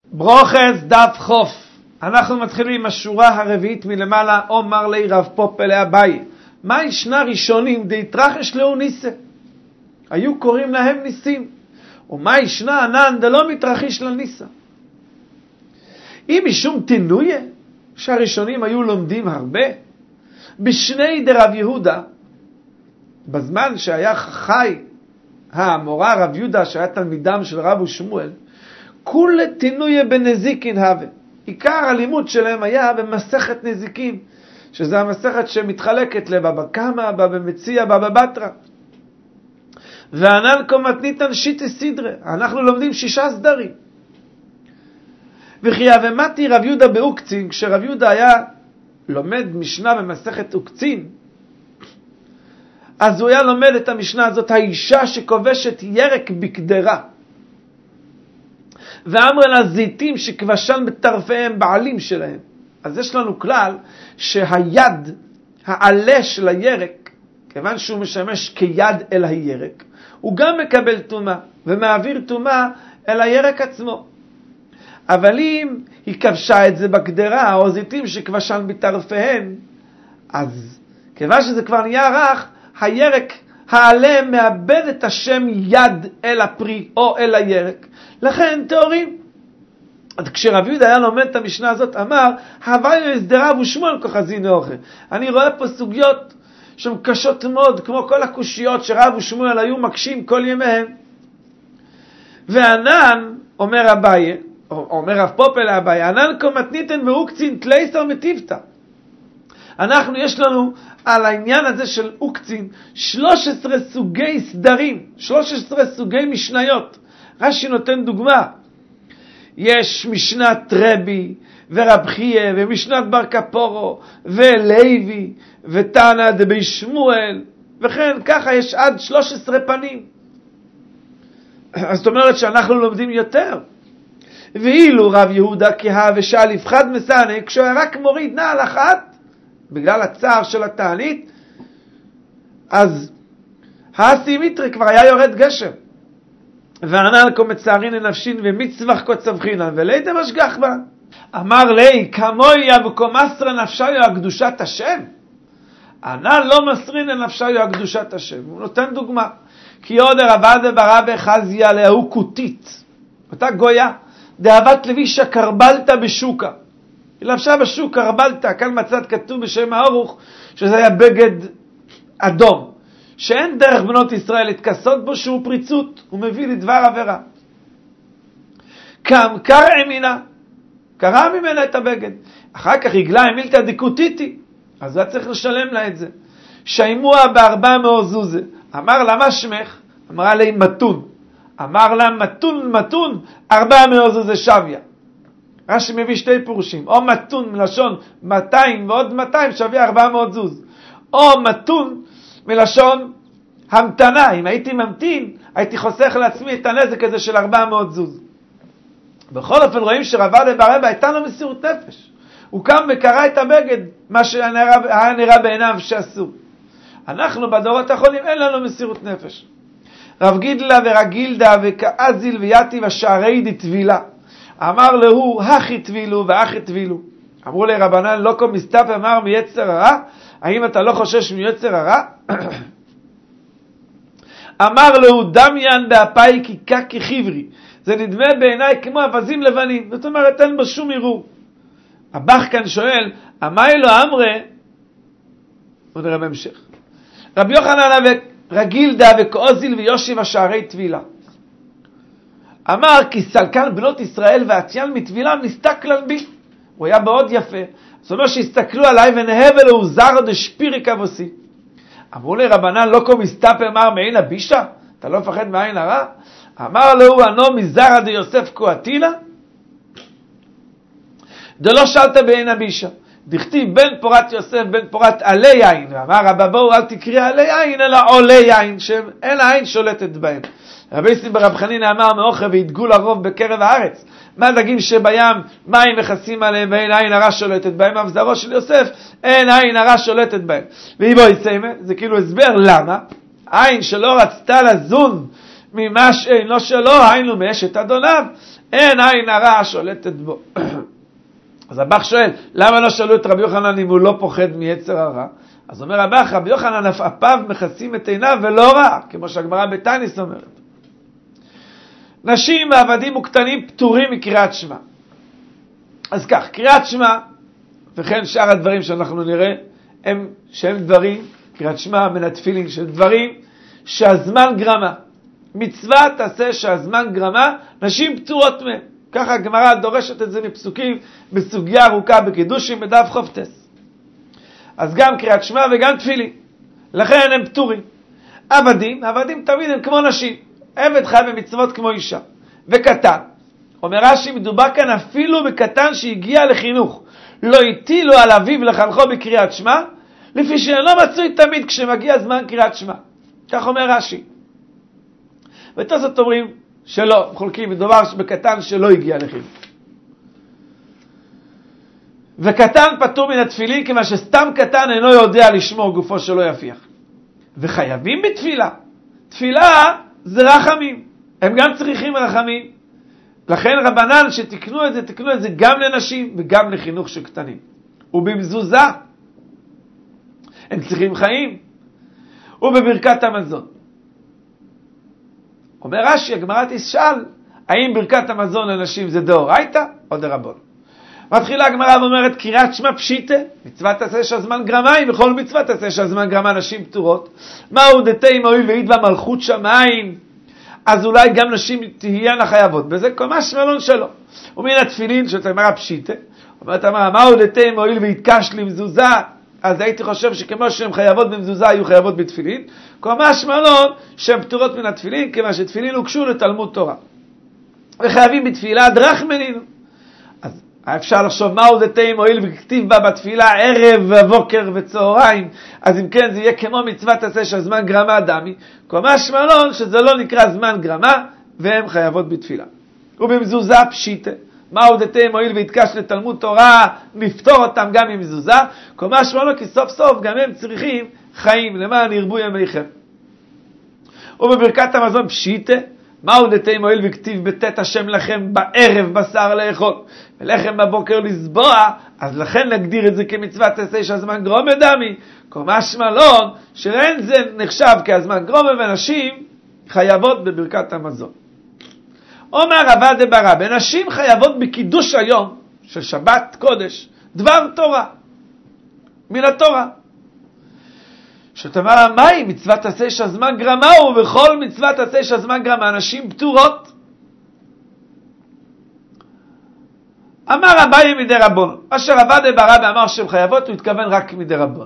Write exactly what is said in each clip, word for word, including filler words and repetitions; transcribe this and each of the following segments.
ברוכס דף חוף. אנחנו מתחילים עם השורה הרביעית מלמעלה. אומר לי רב פופל אביי, מה ישנה ראשונים דהתרחש לאו ניסה, היו קוראים להם ניסים, ומה ישנה ענן דלא מתרחיש לניסה. אם משום תינויה שהראשונים היו לומדים הרבה, בשני דרב יהודה, בזמן שהיה חי המורה רב יהודה שהיה תלמידם של רב ושמואל, כול תינויה בנזיקין הווה, עיקר הלימוד שלהם היה במסכת נזיקים, שזה המסכת שמתחלקת לבבא קמא, בבא מציעא, בבא בתרא. וענן קומתניתן שיטי סדרה, אנחנו לומדים שישה סדרים. וכי אבמתי רב יהודה באוקצין, כשרב יהודה היה לומד משנה במסכת אוקצין, אז הוא היה לומד את המשנה הזאת, האישה שכובשת ירק בקדרה, ואמר לה זיתים שכבשן בטרפיהם בעלים שלהם. אז יש לנו כלל שהיד, העלה של הירק, כיוון שהוא משמש כיד אל הירק, הוא גם מקבל תומה ומעביר תומה אל הירק עצמו. אבל אם היא כבשה את זה בקדרה, או זיתים שכבשן בטרפיהם, אז כיוון שזה כבר נהיה רך, הירק העלה מאבד את השם יד אל הפרי או אל הירק, לכן תיאורים. אז כשרב יהודה היה לומד את המשנה הזאת, אמר, הוויו הסדרה ושמואל כוחזין אוכל. אני רואה פה סוגיות שהן קשות מאוד, כמו כל הקושיות שרב ושמואל היו מקשים כל ימיהם. וענן, אומר אביי, אומר רב פופל אביי, ענן קומתניתן ואוקצין תלייסר מטיבתא. אנחנו, יש לנו על העניין הזה של אוקצין, שלוש עשרה סוגי סדרים, שלוש עשרה סוגי משניות. רש"י נותן דוגמה. יש משנת רבי ורב חייא ומשנת בר כפורו ולוי ותנא דבי שמואל, וכן ככה יש עד שלוש עשרה פנים. אז זאת אומרת שאנחנו לומדים יותר. ואילו רב יהודה כהה ושאל יפחד מסנה, כשהוא היה רק מוריד נעל אחת בגלל הצער של התענית, אז האסי מיטרי כבר היה יורד גשם. וענן כה מצערין לנפשין ומצווח כה צווחינן וליתם השגח בה. אמר לי כמויה וכה מסרה נפשיו הקדושת השם. ענן לא מסרין לנפשיו הקדושת השם. הוא נותן דוגמה. כי עוד הרבד ברבי חזיה להוא כותית, אותה גויה דאבת לבישה קרבלתה בשוקה, היא לבשה בשוק קרבלתה. כאן מצד כתוב בשם האורוך שזה היה בגד אדום, שאין דרך בנות ישראל להתכסות בו, שהוא פריצות, הוא מביא לדבר עבירה. קם קרע מינה, קרע ממנה את הבגד, אחר כך הגלה המילתא דקותיתי, אז הוא צריך לשלם לה את זה. שיימוה בארבע מאות זוזה. אמר לה מה שמך? אמרה לי מתון. אמר לה מתון מתון ארבע מאות זוזה שוויה. רש"י מביא שתי פירושים, או מתון מלשון מאתיים ועוד מאתיים שווה ארבע מאות זוז, או מתון מלשון המתנה, אם הייתי ממתין הייתי חוסך לעצמי את הנזק הזה של ארבע מאות זוז. בכל אופן רואים שרבד ברבא הייתה לו מסירות נפש, הוא קם וקרא את הבגד, מה שהיה נראה בעיניו שאסור. אנחנו בדורות האחרונים אין לנו מסירות נפש. רב גידלה ורגילדה וכאזיל ויתי ושערי דתבילה, אמר לו הכי תבילו ואחי תבילו. אמרו לי רבנן לא קום מסתף, אמר מיצר הרע, האם אתה לא חושש מיצר הרע? אמר לו דמיין באפי כיקה כחיברי, זה נדמה בעיניי כמו אבזים לבנים, זאת אומרת אין בו שום עירוב. הבח כאן שואל, אמי לו אמרה, עוד נראה בהמשך, רבי יוחנן ורגילדה וכאוזיל ויושיב השערי תבילה, אמר כי סלקן בנות ישראל ועציין מתבילה מסתכלן בי, הוא היה מאוד יפה, זאת אומרת שהסתכלו עליי ונהבל הוא זר דשפירי כבוסי. אמרו לי רבנן לא כה מסתפה, אמר מעין הבישה, אתה לא מפחד מעין הרע? אמר לו אנו מזרע דיוסף כהתילה, דלא שאלת בעין הבישה, דכתיב בן פורת יוסף בן פורת עלי יין, ואמר רבא בואו אל תקרא עלי יין אלא עולי יין, שאין העין שולטת בהם. רבי סיב ברב חנינא אמר מאוכל והתגו לרוב בקרב הארץ, מה דגים שבים מים מכסים עליהם ואין עין הרע שולטת בהם, אבזרו של יוסף אין עין הרע שולטת בהם. ואיבו יסיימה, זה כאילו הסבר למה עין שלא רצתה לזון ממה שאינו שלו, היינו מאשת אדוניו, אין עין הרע שולטת בו. אז הבח שואל, למה לא שאלו את רבי יוחנן אם הוא לא פוחד מיצר הרע? אז אומר הבח, רבי יוחנן אפיו מכסים את עיניו ולא רע, כמו שהגמרא בתייניס אומרת. נשים ועבדים וקטנים פטורים מקריאת שמע. אז כך, קריאת שמע, וכן שאר הדברים שאנחנו נראה, הם שהם דברים, קריאת שמע מן התפילין, של דברים שהזמן גרמה. מצווה תעשה שהזמן גרמה, נשים פטורות מהם. ככה הגמרא דורשת את זה מפסוקים בסוגיה ארוכה בקידושים בדף חופטס. אז גם קריאת שמע וגם תפילין. לכן הם פטורים. עבדים, עבדים תמיד הם כמו נשים. עבד חי במצוות כמו אישה. וקטן. אומר רש"י, מדובר כאן אפילו בקטן שהגיע לחינוך. לא הטילו על אביו לחנכו בקריאת שמע, לפי שאינו מצוי תמיד כשמגיע זמן קריאת שמע. כך אומר רש"י. ותוספות אומרים שלא, חולקים, מדובר בקטן שלא הגיע לחינוך. וקטן פטור מן התפילין, כמה שסתם קטן אינו יודע לשמור גופו שלא יפיח. וחייבים בתפילה. תפילה זה רחמים. הם גם צריכים רחמים. לכן רבנן שתקנו את זה, תקנו את זה גם לנשים וגם לחינוך של קטנים. ובמזוזה. הם צריכים חיים. ובברכת המזון. אומר רש"י, הגמרא תשאל, האם ברכת המזון לנשים זה דאורייתא או דרבנן? מתחילה הגמרא ואומרת, קריאת שמע פשיטה, מצוות תעשה שהזמן גרמיים, וכל מצוות תעשה שהזמן גרמה נשים פטורות. מהו דתי מועיל ועיד במלכות שמיים? אז אולי גם נשים תהיינה חייבות בזה, כל מה שמלון שלו. ומן התפילין, שאת הגמרא פשיטה, אומרת אמרה, מהו דתי מועיל והתקש למזוזה? אז הייתי חושב שכמו שהן חייבות במזוזה, היו חייבות בתפילין. כל מה שמלון שהן פטורות מן התפילין, כמה שתפילין הוקשו לתלמוד תורה. וחייבים בתפילה דרחמנינו. אז אפשר לחשוב מהו דתי מועיל וכתיב בה בתפילה ערב ובוקר וצהריים. אז אם כן זה יהיה כמו מצוות עשה שהזמן גרמה דמי. כל מה שמלון שזה לא נקרא זמן גרמה והן חייבות בתפילה. ובמזוזה פשיטה. מהו דתי מועיל והתקש לתלמוד תורה, נפתור אותם גם עם מזוזה. כל מה שמלון כי סוף סוף גם הם צריכים חיים למען ירבו ימיכם. ובברכת המזון פשיטה. מהו דתי מועיל וכתיב בתת השם לכם בערב בשר לאכול ולחם בבוקר לסבוע, אז לכן נגדיר את זה כמצוות תעשה שהזמן גרומה דמי. כל משמע לא שאין זה נחשב כהזמן גרומה, ונשים חייבות בברכת המזון. אומר רבא דברא, בנשים חייבות בקידוש היום של שבת קודש דבר תורה מן התורה. שתאמר, מהי מצוות תעשה שהזמן גרמה, ובכל מצוות תעשה שהזמן גרמה נשים פטורות? אמר אביי מדי רבון, אשר רבא דברא ואמר שהן חייבות, הוא התכוון רק מדי רבון.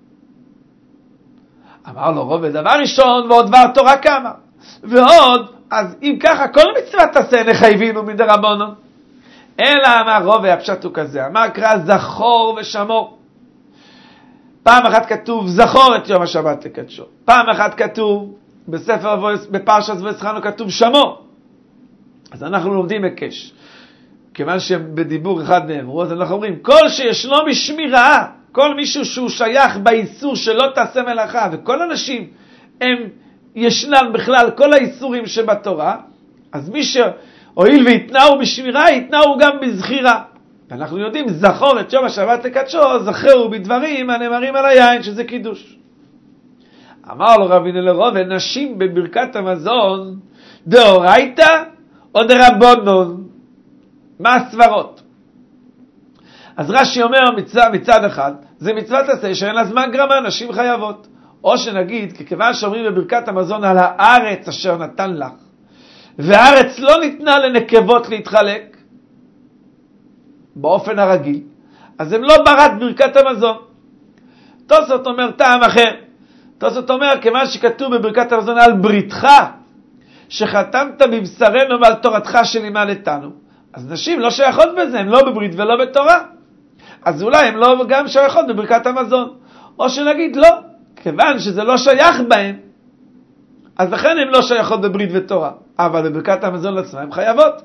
אמר לו רובד, דבר ראשון ועוד דבר תורה כמה, ועוד, אז אם ככה כל מצוות תעשה נחייבינו מדי רבון. אלא אמר רובד, הפשט הוא כזה, אמר קרא זכור ושמור. פעם אחת כתוב זכור את יום השבת לקדשו, פעם אחת כתוב בספר בפרשת וזכרנו כתוב שמור. אז אנחנו לומדים הקש, כיוון שבדיבור אחד נאמרו, אז אנחנו אומרים כל שישנו בשמירה, כל מישהו שהוא שייך באיסור שלא תעשה מלאכה, וכל אנשים הם ישנן בכלל כל האיסורים שבתורה, אז מי שהועיל ויתנאו בשמירה יתנאו גם בזכירה. אנחנו יודעים, זכור את יום השבת לקדשו, זכרו בדברים הנאמרים על היין, שזה קידוש. אמר לו רבי לרובד, נשים בברכת המזון, דאורייתא או דרבנן? מה הסברות? אז רש"י אומר מצד, מצד אחד, זה מצוות עשה שאין לה זמן גרמה, נשים חייבות. או שנגיד, כיוון שאומרים בברכת המזון על הארץ אשר נתן לך, והארץ לא ניתנה לנקבות להתחלק, באופן הרגיל, אז הם לא ברת ברכת המזון. תוספות אומר טעם אחר. תוספות אומר, כיוון שכתוב בברכת המזון על בריתך, שחתמת בבשרנו ועל תורתך שלימדתנו, אז נשים לא שייכות בזה, הן לא בברית ולא בתורה. אז אולי הן לא גם שייכות בברכת המזון. או שנגיד לא, כיוון שזה לא שייך בהם, אז לכן הן לא שייכות בברית ותורה. אבל בברכת המזון לעצמה הן חייבות.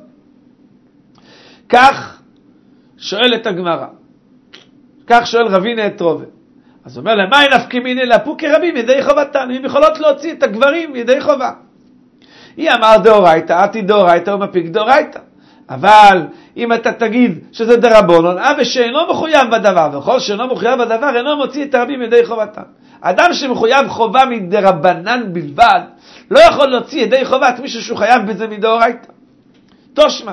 כך שואלת הגמרא, כך שואל רבינה את רובה. אז אומר למה נפקא מינה לפוקי רבים ידי חובתן, הם יכולות להוציא את הגברים ידי חובה. היא אמר דאורייתא, אתי דאורייתא ומפיק דאורייתא. אבל אם אתה תגיד שזה דרבנן, אבא שאינו מחויב בדבר, וכל שאינו מחויב בדבר אינו מוציא את הרבים ידי חובתם. אדם שמחויב חובה מדרבנן בלבד, לא יכול להוציא ידי חובת מישהו שהוא חייב בזה מדאורייתא. תושמע.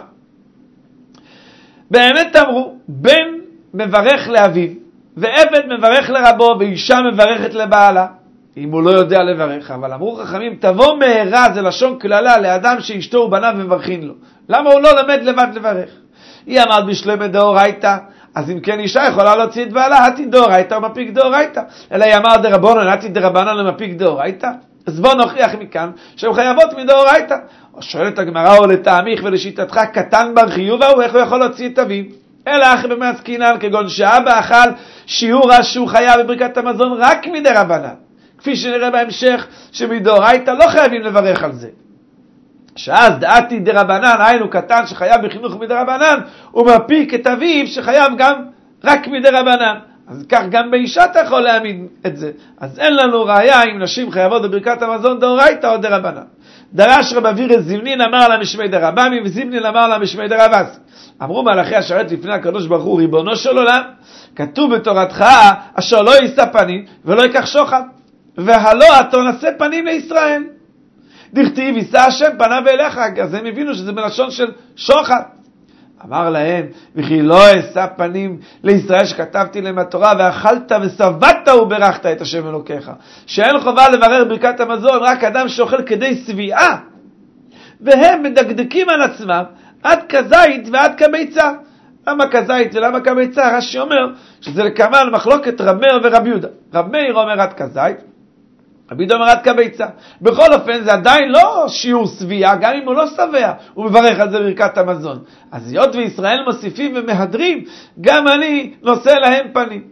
באמת אמרו, בן מברך לאביו, ועבד מברך לרבו, ואישה מברכת לבעלה, אם הוא לא יודע לברך. אבל אמרו חכמים, תבוא מהרה, זה לשון כללה, לאדם שאשתו ובניו מברכין לו. למה הוא לא למד לבד לברך? היא אמרת בשלמה דאורייתא, אז אם כן אישה יכולה להוציא את בעלה, התי דאורייתא ומפיק דאורייתא. אלא היא אמרת דרבנן, התי דרבנן ומפיק דאורייתא. אז בוא נוכיח מכאן שהן חייבות מדאורייתא. שואלת הגמרא, או לטעמיך ולשיטתך, קטן בר חיובה, הוא איך הוא יכול להוציא את אביו? אלא אחרי במעסקינן, כגון שאבא אכל שיעור שהוא חייב בברכת המזון רק מדרבנן. כפי שנראה בהמשך, שמדאורייתא לא חייבים לברך על זה. שאז דעתי דרבנן, היינו קטן שחייב בחינוך מדרבנן, הוא מפיק את אביו שחייב גם רק מדרבנן. אז כך גם באישה אתה יכול להעמיד את זה. אז אין לנו ראיה אם נשים חייבות בברכת המזון דאורייתא או דרבנן. דרש רב אבירא זימנין אמר לה משמי דרבמי, וזימנין אמר לה משמי דרבאסי. אמרו מלאכי השרת לפני הקדוש ברוך הוא, ריבונו של עולם, כתוב בתורתך אשר לא יישא פנים ולא ייקח שוחד, והלא אתה נשא פנים לישראל. דכתיב יישא השם פניו אליך, אז הם הבינו שזה בלשון של שוחד. אמר להם, וכי לא אשא פנים לישראל שכתבתי להם התורה, ואכלת ושבעת וברכת את השם אלוקיך. שאין חובה לברר ברכת המזון, רק אדם שאוכל כדי שביעה. והם מדקדקים על עצמם, עד כזית ועד כביצה. למה כזית ולמה כביצה? רש"י אומר שזה לקמן מחלוקת רב מאיר ורב יהודה. רב מאיר אומר עד כזית, רב יהודה אומר עד כביצה. בכל אופן זה עדיין לא שיעור שביעה, גם אם הוא לא שבע, הוא מברך על זה ברכת המזון. אז היות וישראל מוסיפים ומהדרים, גם אני נושא להם פנים.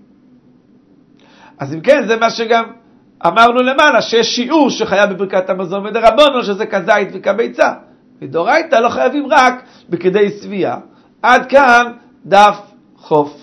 אז אם כן, זה מה שגם אמרנו למעלה, שיש שיעור שחייב בברכת המזון ודרבנן, שזה כזית וכביצה. מדאורייתא לא חייבים רק בכדי שביעה. עד כאן דף חוף.